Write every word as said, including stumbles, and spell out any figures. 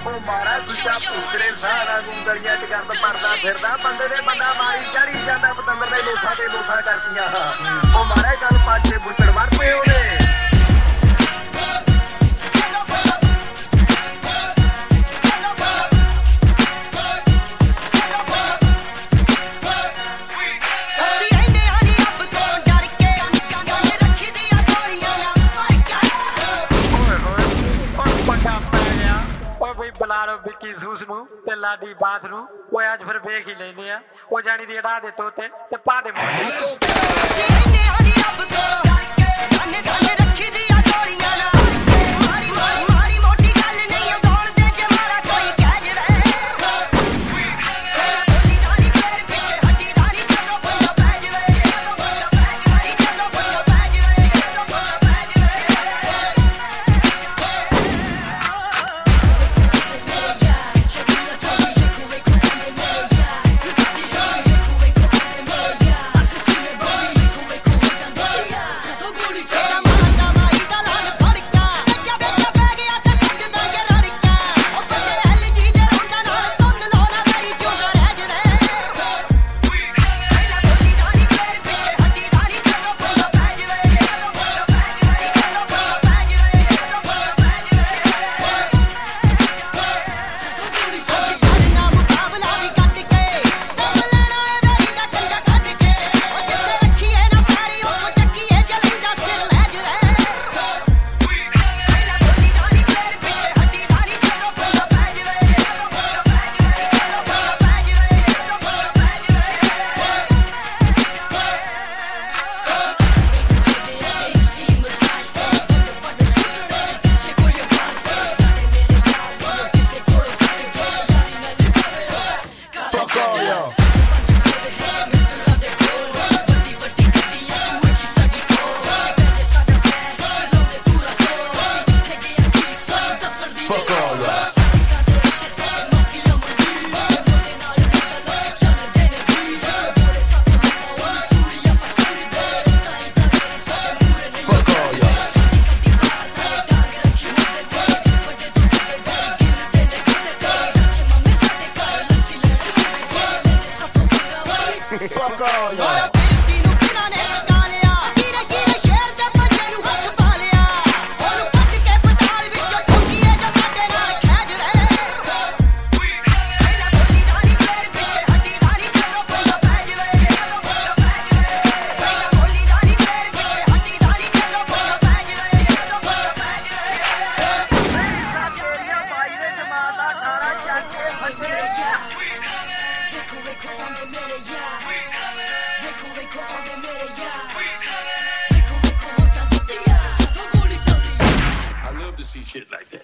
ਉਹ ਮਾਰਾ ਦੂਜਾ ਭੂਤਰੇ ਸਾਰਾ ਗੁੰਗਲੀਆਂ ਚ ਗੰਦ ਪਰਦਾ ਫਿਰਦਾ ਬੰਦੇ ਦੇ ਬੰਦਾ ਮਾਰੀ ਚੜੀ ਜਾਂਦਾ ਪਤੰਦਰ ਦੇ ਲੋਥਾਂ ਤੇ ਲੋਥਾਂ ਕਰਤੀਆਂ ਉਹ ਮਾਰੇ ਗੱਲ ਪਾਛੇ ਬੁੱਟੜ ਵੜ ਪਏ ਉਹਦੇ ਬੁਲਾਰੋ ਵਿੱਕੀ ਸੂਸ ਨੂੰ ਤੇ ਲਾਡੀ ਬਾਥ ਨੂੰ ਉਹ ਅੱਜ ਫਿਰ ਵੇਖ ਹੀ ਲੈਨੇ ਆ ਉਹ ਜਾਣੀ ਦੀ ਅੜਾ ਦੇ ਤੋਤੇ ਤੇ ਪਾ ਦੇ I love to see shit like that.